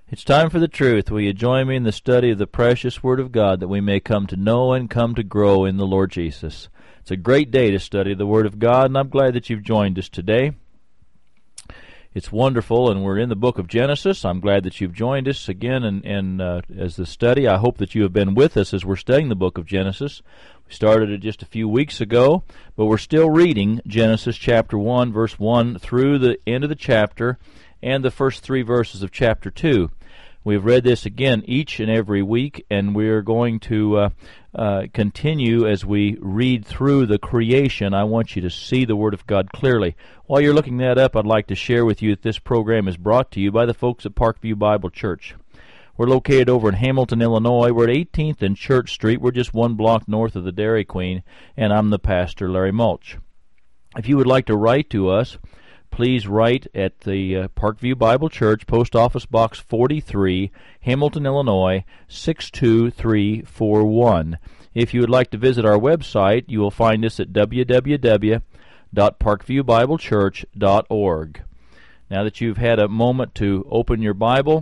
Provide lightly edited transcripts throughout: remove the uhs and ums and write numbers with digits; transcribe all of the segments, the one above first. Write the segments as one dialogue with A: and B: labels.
A: It's time for the truth. Will you join me in the study of the precious Word of God that we may come to know and come to grow in the Lord Jesus? It's a great day to study the Word of God, and I'm glad that you've joined us today. It's wonderful, and we're in the book of Genesis. I'm glad that you've joined us again as the study. I hope that you have been with us as we're studying the book of Genesis. We started it just a few weeks ago, but we're still reading Genesis chapter 1, verse 1 through the end of the chapter and the first 3 verses of chapter 2. We've read this again each and every week, and we're going to continue as we read through the creation. I want you to see the Word of God clearly. While you're looking that up, I'd like to share with you that this program is brought to you by the folks at Parkview Bible Church. We're located over in Hamilton, Illinois. We're at 18th and Church Street. We're just one block north of the Dairy Queen, and I'm the pastor, Larry Mulch. If you would like to write to us, please write at the Parkview Bible Church, Post Office Box 43, Hamilton, Illinois, 62341. If you would like to visit our website, you will find us at www.parkviewbiblechurch.org. Now that you've had a moment to open your Bible,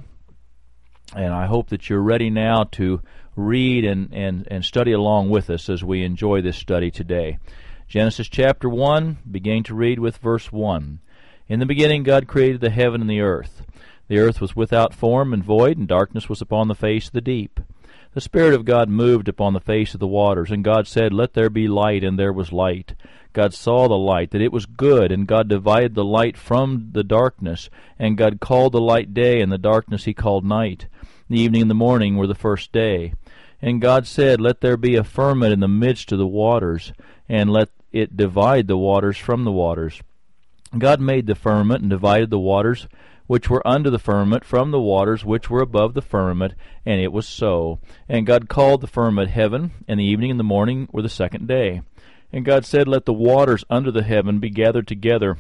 A: and I hope that you're ready now to read and study along with us as we enjoy this study today. Genesis chapter 1, beginning to read with verse 1. In the beginning God created the heaven and the earth. The earth was without form and void, and darkness was upon the face of the deep. The Spirit of God moved upon the face of the waters, and God said, "Let there be light," and there was light. God saw the light, that it was good, and God divided the light from the darkness, and God called the light day, and the darkness he called night. The evening and the morning were the first day. And God said, "Let there be a firmament in the midst of the waters, and let it divide the waters from the waters." God made the firmament and divided the waters which were under the firmament from the waters which were above the firmament, and it was so. And God called the firmament heaven, and the evening and the morning were the second day. And God said, "Let the waters under the heaven be gathered together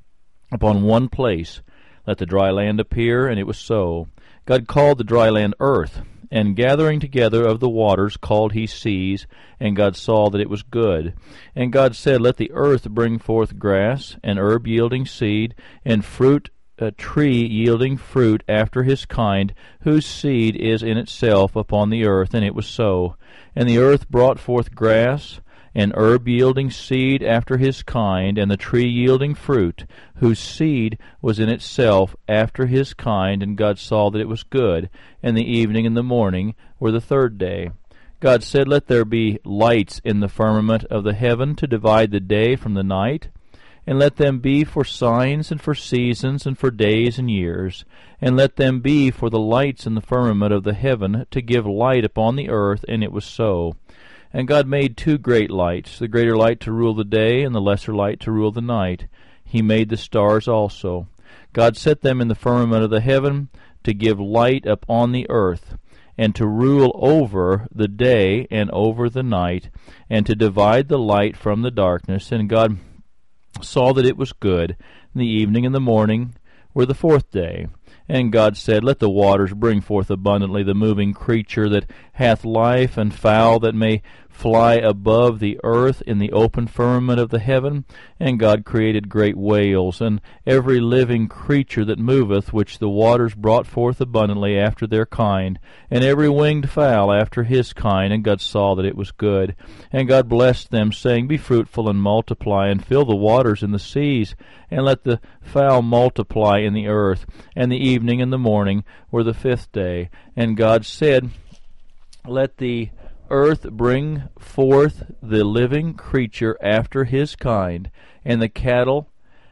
A: upon one place. Let the dry land appear," and it was so. God called the dry land earth, and gathering together of the waters called he seas, and God saw that it was good. And God said, "Let the earth bring forth grass, and herb yielding seed, and fruit, a tree yielding fruit after his kind, whose seed is in itself upon the earth," and it was so. And the earth brought forth grass, and herb yielding seed after his kind, and the tree yielding fruit, whose seed was in itself after his kind, and God saw that it was good. And the evening and the morning were the third day. God said, "Let there be lights in the firmament of the heaven to divide the day from the night, and let them be for signs and for seasons and for days and years, and let them be for the lights in the firmament of the heaven to give light upon the earth," and it was so. And God made 2 great lights, the greater light to rule the day, and the lesser light to rule the night. He made the stars also. God set them in the firmament of the heaven to give light upon the earth, and to rule over the day and over the night, and to divide the light from the darkness. And God saw that it was good. And the evening and the morning were the fourth day. And God said, "Let the waters bring forth abundantly the moving creature that hath life, and fowl that may fly above the earth in the open firmament of the heaven." And God created great whales, and every living creature that moveth, which the waters brought forth abundantly after their kind, and every winged fowl after his kind. And God saw that it was good. And God blessed them, saying, "Be fruitful and multiply, and fill the waters in the seas, and let the fowl multiply in the earth." And the evening and the morning were the fifth day. And God said, "Let the earth bring forth the living creature after his kind, and the cattle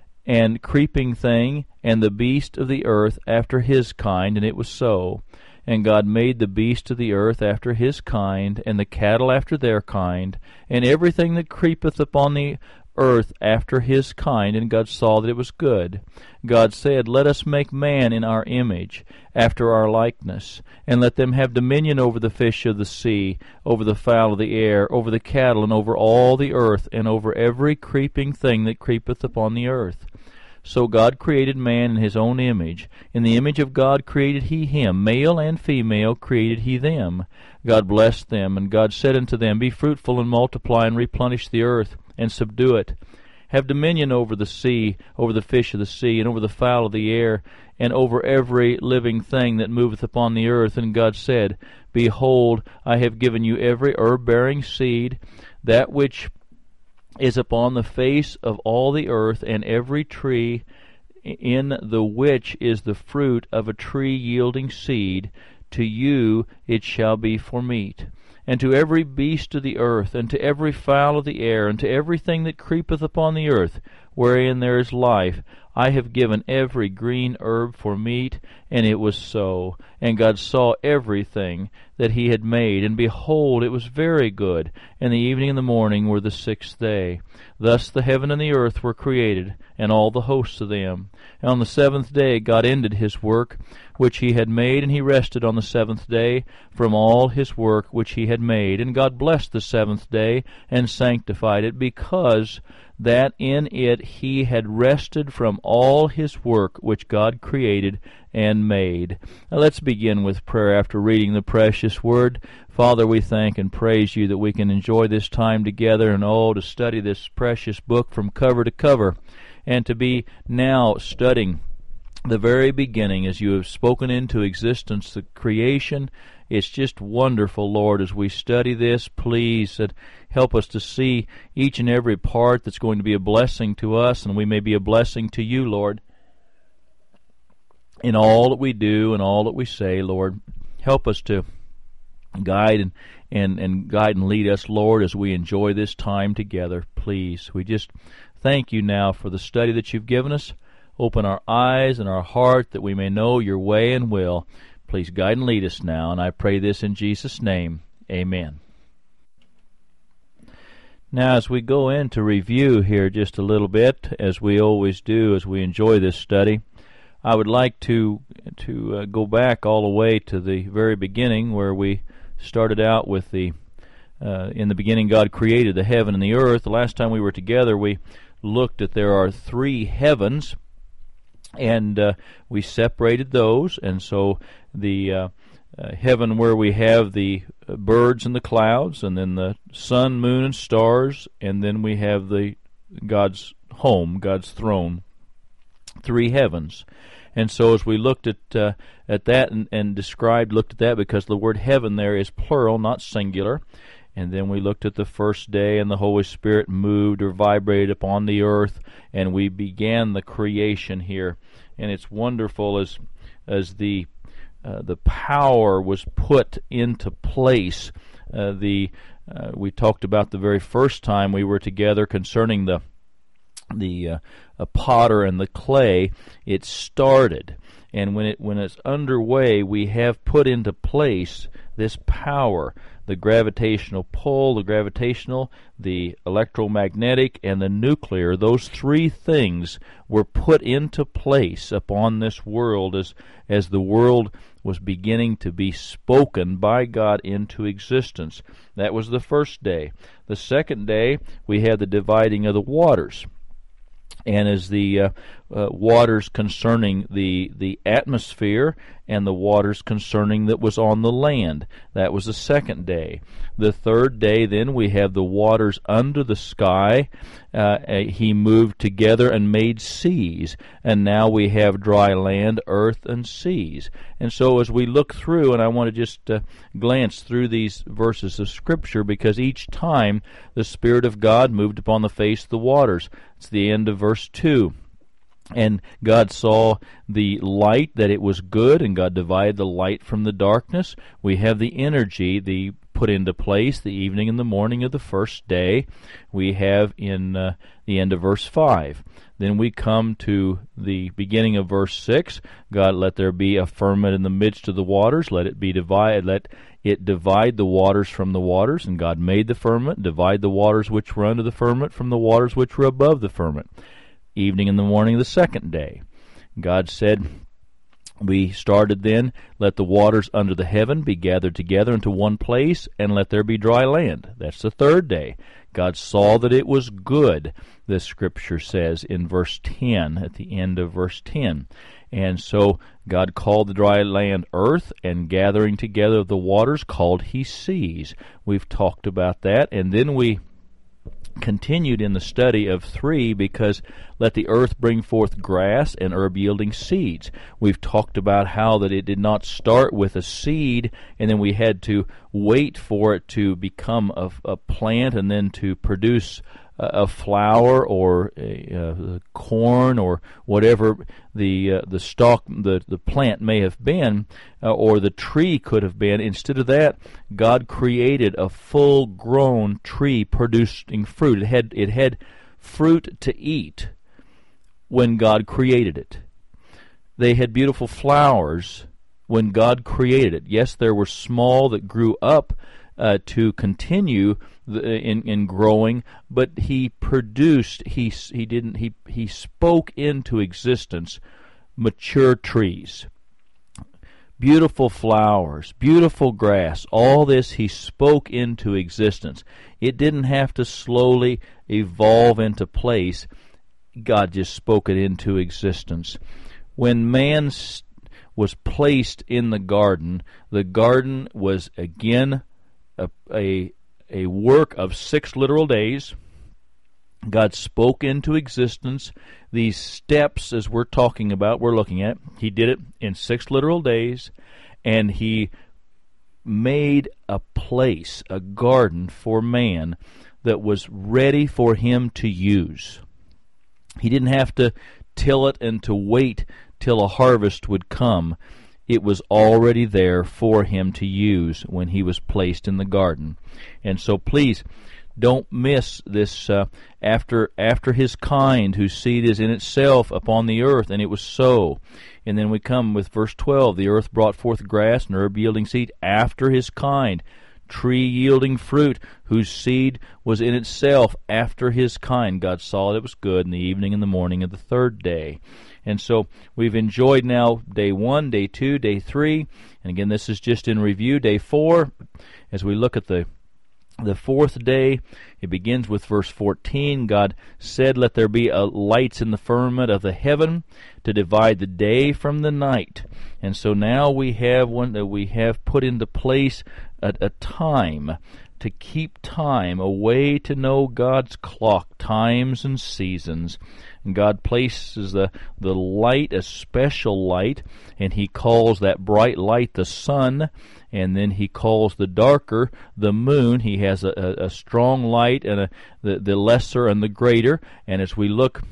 A: and creeping thing, and the beast of the earth after his kind," and it was so. And God made the beast of the earth after his kind, and the cattle after their kind, and everything that creepeth upon the earth after his kind, and God saw that it was good. God said, "Let us make man in our image, after our likeness, and let them have dominion over the fish of the sea, over the fowl of the air, over the cattle, and over all the earth, and over every creeping thing that creepeth upon the earth." So God created man in his own image. In the image of God created he him. Male and female created he them. God blessed them, and God said unto them, "Be fruitful and multiply, and replenish the earth, and subdue it, have dominion over the sea, over the fish of the sea, and over the fowl of the air, and over every living thing that moveth upon the earth. And God said, Behold, I have given you every herb-bearing seed, that which is upon the face of all the earth, and every tree in the which is the fruit of a tree yielding seed. To you it shall be for meat. And to every beast of the earth, and to every fowl of the air, and to everything that creepeth upon the earth, wherein there is life, I have given every green herb for meat. And it was so. And God saw everything that he had made, and behold, it was very good. And the evening and the morning were the sixth day. Thus the heaven and the earth were created, and all the hosts of them. And on the seventh day God ended his work which he had made, and he rested on the seventh day from all his work which he had made. And God blessed the seventh day, and sanctified it, because that in it he had rested from all his work which God created and made. Now let's begin with prayer after reading the precious word. Father, we thank and praise you that we can enjoy this time together, and to study this precious book from cover to cover, and to be now studying the very beginning as you have spoken into existence, the creation. It's just wonderful, Lord, as we study this. Please help us to see each and every part that's going to be a blessing to us, and we may be a blessing to you, Lord, in all that we do and all that we say, Lord. Help us to guide and guide and lead us, Lord, as we enjoy this time together. Please, we just thank you now for the study that you've given us. Open our eyes and our heart that we may know your way and will. Please guide and lead us now, and I pray this in Jesus' name. Amen. Now, as we go into review here just a little bit, as we always do as we enjoy this study, I would like to go back all the way to the very beginning, where we started out with in the beginning God created the heaven and the earth. The last time we were together, we looked at there are three heavens, and we separated those. And so the heaven where we have the birds and the clouds, and then the sun, moon, and stars, and then we have God's home, God's throne. Three heavens. And so as we looked at that and looked at that because the word heaven there is plural, not singular. And then we looked at the first day, and the Holy Spirit moved or vibrated upon the earth, and we began the creation here. And it's wonderful as the power was put into place. We talked about the very first time we were together concerning the potter and the clay. It started, and when it's underway, we have put into place this power. The gravitational pull, the electromagnetic, and the nuclear, those three things were put into place upon this world as the world was beginning to be spoken by God into existence. That was the first day. The second day, we had the dividing of the waters. And as the waters concerning the atmosphere, and the waters concerning that was on the land. That was the second day. The third day, then, we have the waters under the sky. He moved together and made seas. And now we have dry land, earth, and seas. And so as we look through, and I want to just glance through these verses of Scripture, because each time the Spirit of God moved upon the face of the waters. It's the end of verse 2. And God saw the light, that it was good, and God divided the light from the darkness. We have the energy, put into place, the evening and the morning of the first day. We have in the end of verse 5. Then we come to the beginning of verse 6. God, let there be a firmament in the midst of the waters. Let it be divided. Let it divide the waters from the waters. And God made the firmament, divide the waters which were under the firmament from the waters which were above the firmament. Evening and the morning of the second day. God said, we started then, let the waters under the heaven be gathered together into one place, and let there be dry land. That's the third day. God saw that it was good, the Scripture says in verse 10, at the end of verse 10. And so God called the dry land earth, and gathering together of the waters called he seas. We've talked about that, and then we continued in the study of 3 because let the earth bring forth grass and herb yielding seeds. We've talked about how that it did not start with a seed and then we had to wait for it to become a plant and then to produce a flower or a corn or whatever the stalk, the plant may have been, or the tree could have been. Instead of that, God created a full-grown tree producing fruit. It had fruit to eat when God created it. They had beautiful flowers when God created it. Yes, there were small that grew up to continue in growing, but he produced. He spoke into existence mature trees, beautiful flowers, beautiful grass. All this he spoke into existence. It didn't have to slowly evolve into place. God just spoke it into existence. When man was placed in the garden was again a work of 6 literal days. God spoke into existence these steps as we're talking about, we're looking at. He did it in 6 literal days, and he made a place, a garden for man that was ready for him to use. He didn't have to till it and to wait till a harvest would come. It was already there for him to use when he was placed in the garden. And so please, don't miss this after his kind, whose seed is in itself upon the earth, and it was so. And then we come with verse 12, the earth brought forth grass and herb yielding seed after his kind, tree yielding fruit, whose seed was in itself after his kind. God saw that it was good in the evening and the morning of the 3rd day. And so we've enjoyed now day 1, day 2, day 3, and again this is just in review. Day 4, as we look at the 4th day, it begins with verse 14. God said, "Let there be lights in the firmament of the heaven to divide the day from the night." And so now we have one that we have put into place a time, to keep time, a way to know God's clock, times and seasons. And God places the light, a special light, and he calls that bright light the sun, and then he calls the darker the moon. He has a strong light and the lesser and the greater. And as we look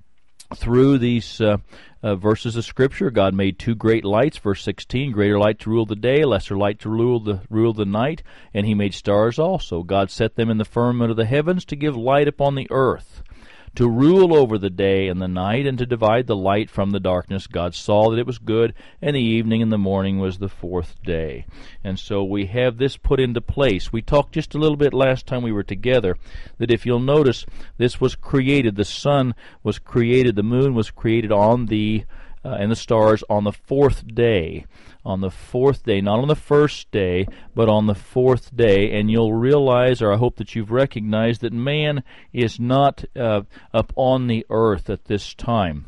A: through these verses of Scripture, God made 2 great lights. Verse 16, greater light to rule the day, lesser light to rule the night. And he made stars also. God set them in the firmament of the heavens to give light upon the earth, to rule over the day and the night, and to divide the light from the darkness. God saw that it was good, and the evening and the morning was the 4th day. And so we have this put into place. We talked just a little bit last time we were together that if you'll notice, this was created, the sun was created, the moon was created on and the stars on the 4th day. On the 4th day, not on the 1st day, but on the 4th day. And you'll realize, or I hope that you've recognized, that man is not up on the earth at this time.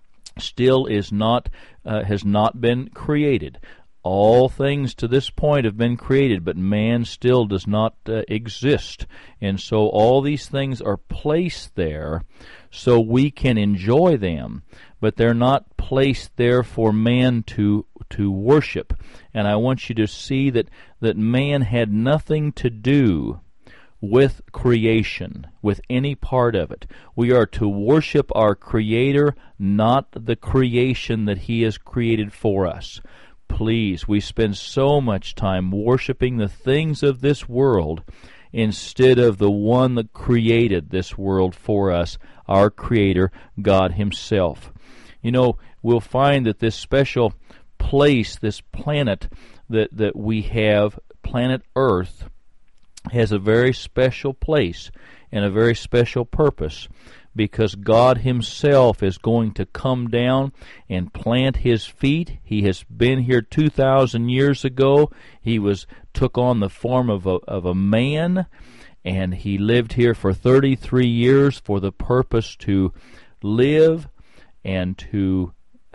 A: Still is not, has not been created. All things to this point have been created, but man still does not exist. And so all these things are placed there so we can enjoy them, but they're not placed there for man to worship. And I want you to see that man had nothing to do with creation, with any part of it. We are to worship our Creator, not the creation that He has created for us. Please, we spend so much time worshiping the things of this world instead of the one that created this world for us, our Creator, God Himself. You know, we'll find that this special place, this planet that we have, planet Earth, has a very special place and a very special purpose, because God Himself is going to come down and plant His feet. He has been here 2,000 years ago. He took on the form of a man, and He lived here for 33 years for the purpose to live and to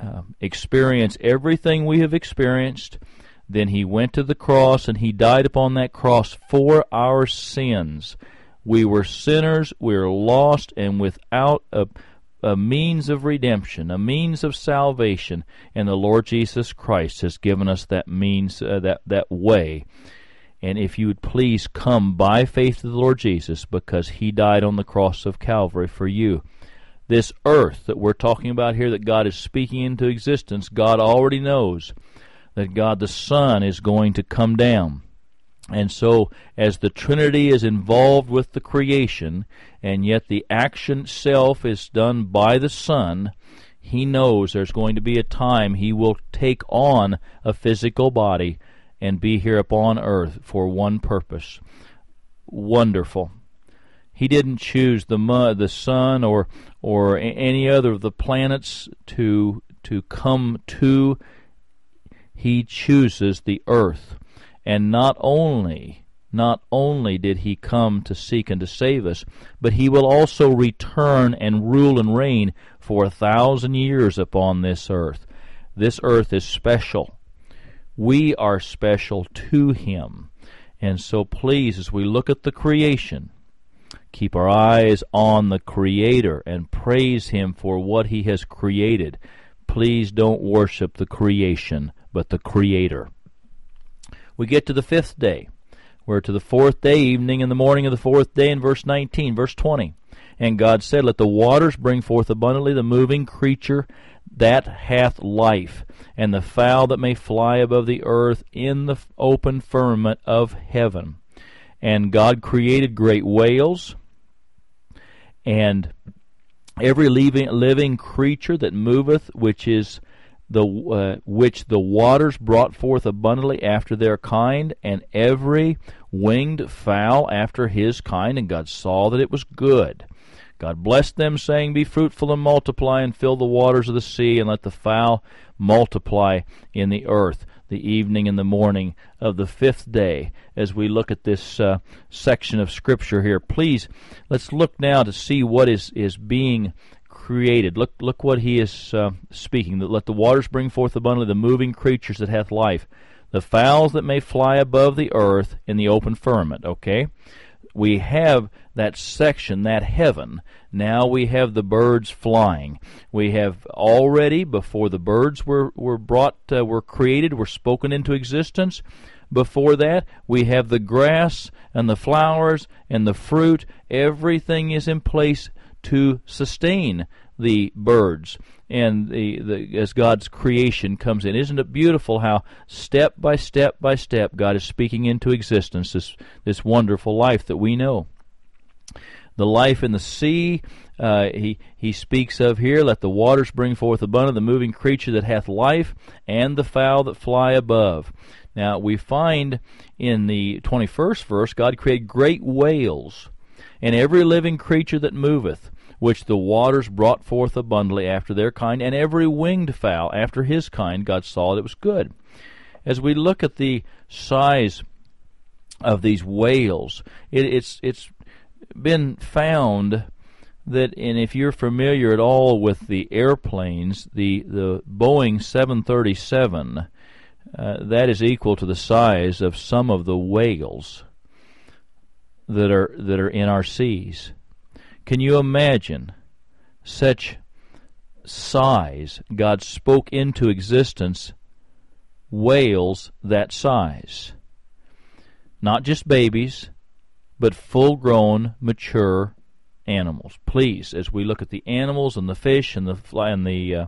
A: experience everything we have experienced. Then He went to the cross, and He died upon that cross for our sins. We were sinners, we were lost, and without a means of redemption, a means of salvation, and the Lord Jesus Christ has given us that means, that way. And if you would please come by faith to the Lord Jesus, because He died on the cross of Calvary for you. This earth that we're talking about here, that God is speaking into existence, God already knows that God the Son is going to come down. And so, as the Trinity is involved with the creation, and yet the action itself is done by the Son, He knows there's going to be a time He will take on a physical body and be here upon earth for one purpose. Wonderful. He didn't choose the sun or any other of the planets to come to. He chooses the earth. And not only did He come to seek and to save us, but He will also return and rule and reign for 1,000 years upon this earth. This earth is special. We are special to Him. And so please, as we look at the creation, keep our eyes on the Creator and praise Him for what He has created. Please don't worship the creation, but the Creator. We get to the fifth day. We're to the fourth day, evening in the morning of the fourth day, in verse 19, verse 20. And God said, Let the waters bring forth abundantly the moving creature that hath life, and the fowl that may fly above the earth in the open firmament of heaven. And God created great whales, and every living creature that moveth, which the waters brought forth abundantly after their kind, and every winged fowl after his kind. And God saw that it was good. God blessed them, saying, Be fruitful and multiply, and fill the waters of the sea, and let the fowl multiply in the earth. The evening and the morning of the fifth day, as we look at this section of Scripture here. Please, let's look now to see what is being created. Look what He is speaking. That let the waters bring forth abundantly the moving creatures that hath life, the fowls that may fly above the earth in the open firmament. Okay? We have that section, that heaven. Now we have the birds flying. We have already, before the birds were created, were spoken into existence. Before that, we have the grass and the flowers and the fruit. Everything is in place to sustain the birds and as God's creation comes in. Isn't it beautiful how step by step by step God is speaking into existence this wonderful life that we know. The life in the sea, he speaks of here, let the waters bring forth abundant the moving creature that hath life, and the fowl that fly above. Now we find in the 21st verse, God created great whales, and every living creature that moveth, which the waters brought forth abundantly after their kind, and every winged fowl after his kind. God saw that it was good. As we look at the size of these whales, it's been found that, and if you're familiar at all with the airplanes, the Boeing 737, that is equal to the size of some of the whales that are in our seas. Can you imagine such size? God spoke into existence whales that size. Not just babies, but full-grown, mature animals. Please, as we look at the animals and the fish and the fly and the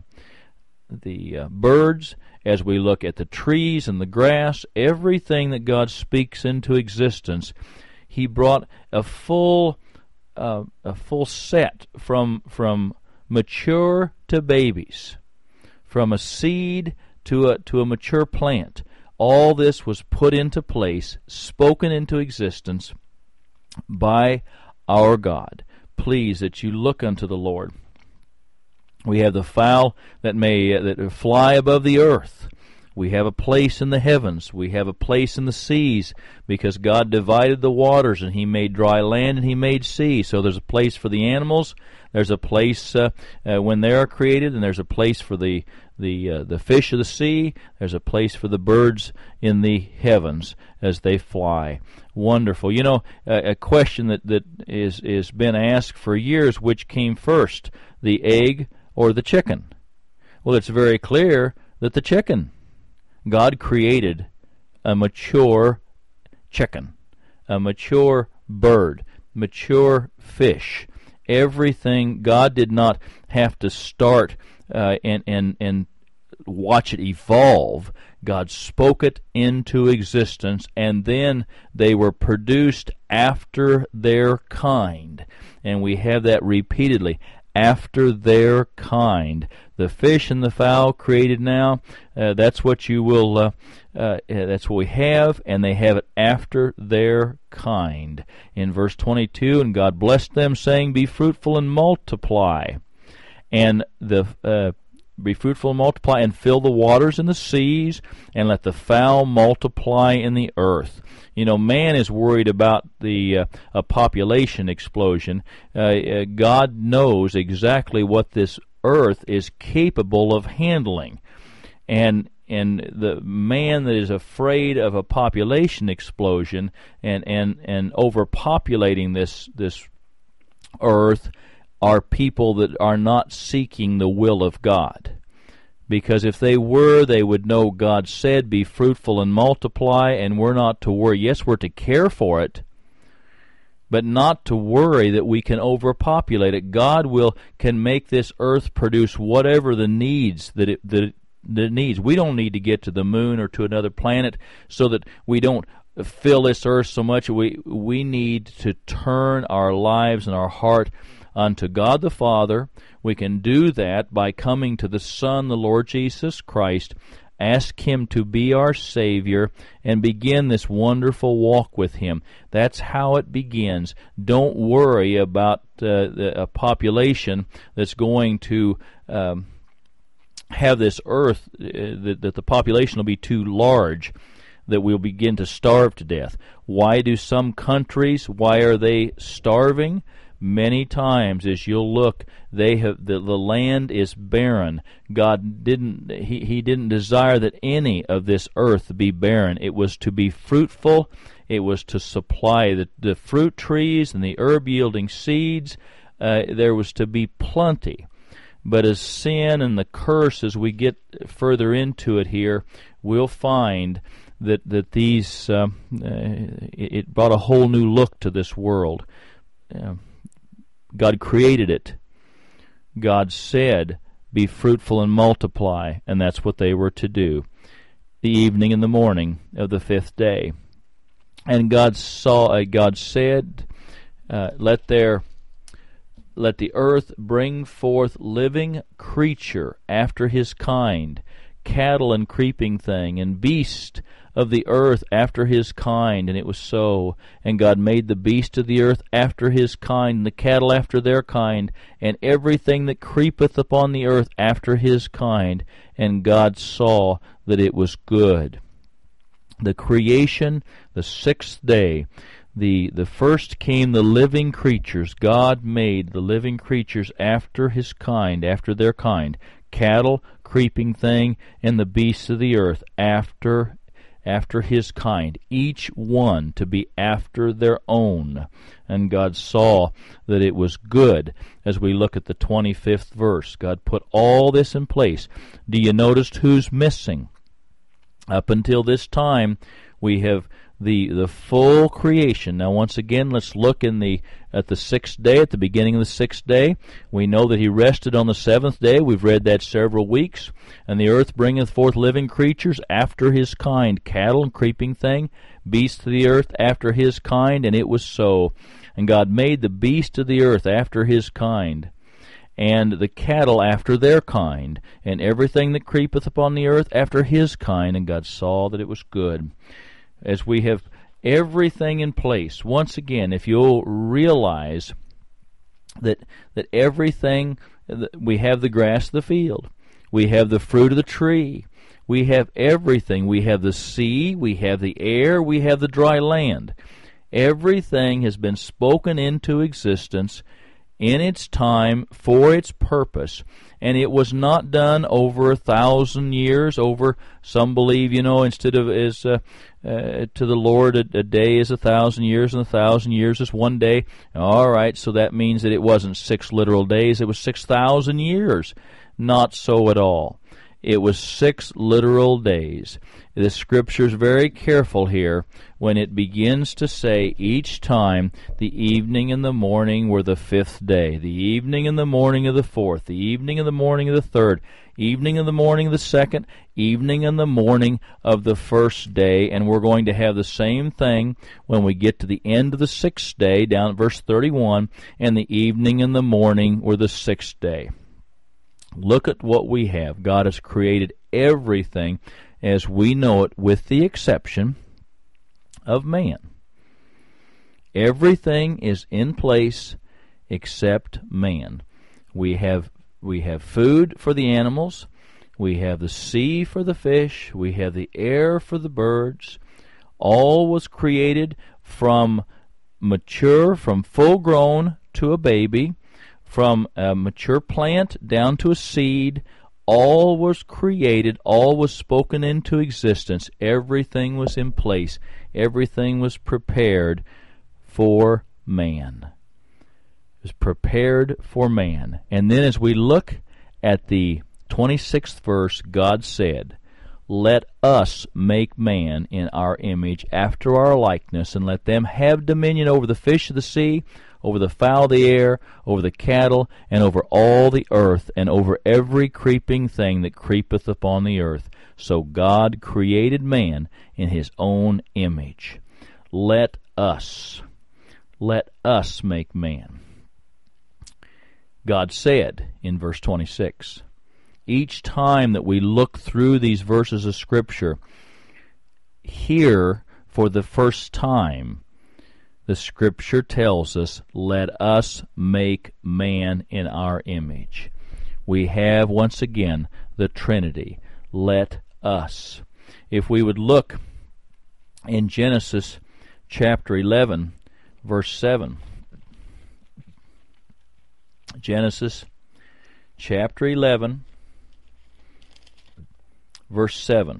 A: birds, as we look at the trees and the grass, everything that God speaks into existence, He brought a full set from mature to babies, from a seed to a mature plant. All this was put into place, spoken into existence by our God. Please, that you look unto the Lord. We have the fowl that fly above the earth. We have a place in the heavens. We have a place in the seas, because God divided the waters, and He made dry land, and He made sea. So there's a place for the animals. There's a place when they are created, and there's a place for the fish of the sea. There's a place for the birds in the heavens as they fly. Wonderful. You know, a question that is been asked for years: which came first, the egg or the chicken? Well, it's very clear that the chicken. God created a mature chicken, a mature bird, mature fish. Everything. God did not have to start and watch it evolve. God spoke it into existence, and then they were produced after their kind. And we have that repeatedly. After their kind. The fish and the fowl created now, that's what you will, that's what we have, and they have it after their kind. In verse 22, and God blessed them, saying, Be fruitful and multiply. And be fruitful and multiply, and fill the waters in the seas, and let the fowl multiply in the earth. You know, man is worried about a population explosion. God knows exactly what this earth is capable of handling. And the man that is afraid of a population explosion and overpopulating this earth are people that are not seeking the will of God. Because if they were, they would know God said, Be fruitful and multiply, and we're not to worry. Yes, we're to care for it, but not to worry that we can overpopulate it. God can make this earth produce whatever the needs that it needs. We don't need to get to the moon or to another planet so that we don't fill this earth so much. We need to turn our lives and our heart unto God the Father. We can do that by coming to the Son, the Lord Jesus Christ, ask Him to be our Savior, and begin this wonderful walk with Him. That's how it begins. Don't worry about a population that's going to have this earth, that the population will be too large, that we'll begin to starve to death. Why do some countries, why are they starving? Many times, as you'll look, they have the land is barren. God didn't He didn't desire that any of this earth be barren. It was to be fruitful. It was to supply the fruit trees and the herb yielding seeds. There was to be plenty. But as sin and the curse, as we get further into it here, we'll find that these it brought a whole new look to this world. God created it. God said, Be fruitful and multiply, and that's what they were to do. The evening and the morning of the fifth day. And God said, Let the earth bring forth living creature after his kind, cattle and creeping thing, and beast of the earth after his kind. And it was so. And God made the beast of the earth after his kind, and the cattle after their kind, and everything that creepeth upon the earth after his kind. And God saw that it was good. The creation, the sixth day, the first came the living creatures. God made the living creatures after his kind, after their kind, cattle, creeping thing, and the beasts of the earth after his kind, each one to be after their own. And God saw that it was good. As we look at the 25th verse, God put all this in place. Do you notice who's missing? Up until this time, we have the full creation. Now, once again, let's look at the sixth day, at the beginning of the sixth day. We know that he rested on the seventh day. We've read that several weeks. And the earth bringeth forth living creatures after his kind, cattle and creeping thing, beasts of the earth after his kind, and it was so. And God made the beast of the earth after his kind, and the cattle after their kind, and everything that creepeth upon the earth after his kind, and God saw that it was good. As we have everything in place, once again, if you'll realize that everything, we have the grass of the field, we have the fruit of the tree, We have everything. We have the sea, we have the air, we have the dry land. Everything has been spoken into existence in its time for its purpose. And it was not done over 1,000 years, over, some believe, instead of as to the Lord a day is 1,000 years, and 1,000 years is one day. All right, so that means that it wasn't 6 literal days, it was 6,000 years. Not so at all. It was 6 literal days. The Scripture is very careful here when it begins to say each time the evening and the morning were the 5th day, the evening and the morning of the 4th, the evening and the morning of the 3rd, evening and the morning of the 2nd, evening and the morning of the 1st day, and we're going to have the same thing when we get to the end of the 6th day, down at verse 31, and the evening and the morning were the 6th day. Look at what we have. God has created everything as we know it, with the exception of man. Everything is in place except man. We have food for the animals. We have the sea for the fish. We have the air for the birds. All was created from full grown to a baby, from a mature plant down to a seed. All was created, all was spoken into existence. Everything was in place. Everything was prepared for man. It was prepared for man. And then as we look at the 26th verse, God said, "Let us make man in our image, after our likeness, and let them have dominion over the fish of the sea, over the fowl of the air, over the cattle, and over all the earth, and over every creeping thing that creepeth upon the earth." So God created man in his own image. Let us make man. God said in verse 26, each time that we look through these verses of Scripture, here for the first time, the Scripture tells us, let us make man in our image. We have, once again, the Trinity. Let us. If we would look in Genesis chapter 11, verse 7. Genesis chapter 11, verse 7.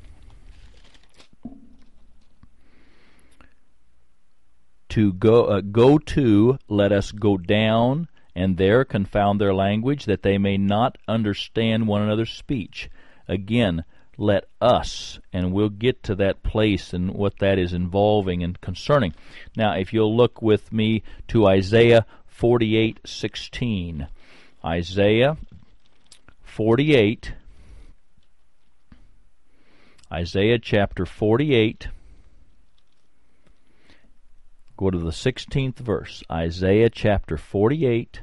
A: Let us go down, and there confound their language, that they may not understand one another's speech. Again, let us, and we'll get to that place and what that is involving and concerning. Now, if you'll look with me to Isaiah 48:16. Isaiah 48, Isaiah chapter 48. Go to the 16th verse. Isaiah chapter 48.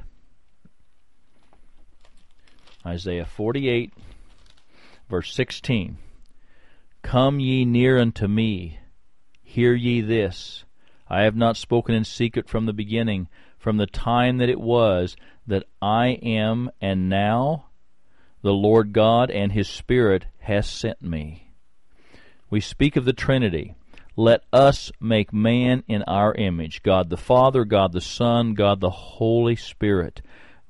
A: Isaiah 48, verse 16. Come ye near unto me, hear ye this. I have not spoken in secret from the beginning, from the time that it was that I am, and now the Lord God and His Spirit hath sent me. We speak of the Trinity. Let us make man in our image. God the Father, God the Son, God the Holy Spirit.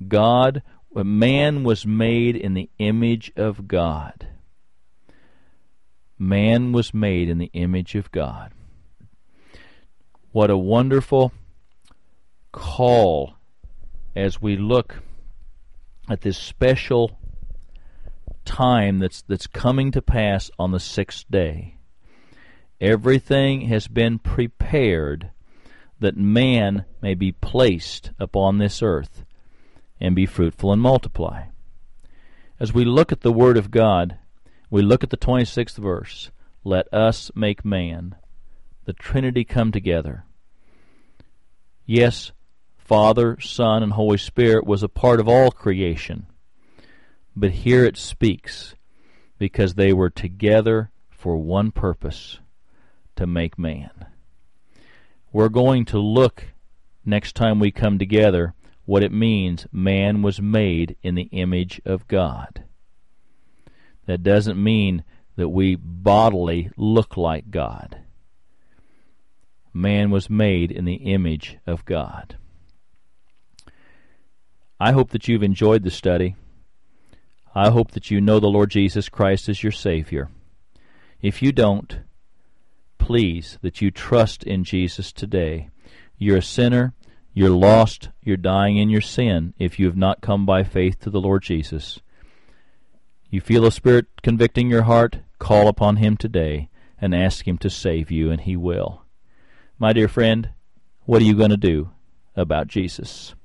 A: Man was made in the image of God. Man was made in the image of God. What a wonderful call as we look at this special time that's coming to pass on the 6th day. Everything has been prepared that man may be placed upon this earth and be fruitful and multiply. As we look at the Word of God, we look at the 26th verse, let us make man. The Trinity come together. Yes, Father, Son, and Holy Spirit was a part of all creation. But here it speaks, because they were together for one purpose, to make man. We're going to look, next time we come together, what it means man was made in the image of God. That doesn't mean that we bodily look like God. Man was made in the image of God. I hope that you've enjoyed the study. I hope that you know the Lord Jesus Christ as your Savior. If you don't, please, that you trust in Jesus today. You're a sinner. You're lost. You're dying in your sin if you have not come by faith to the Lord Jesus. You feel the Spirit convicting your heart? Call upon Him today and ask Him to save you, and He will. My dear friend, what are you going to do about Jesus?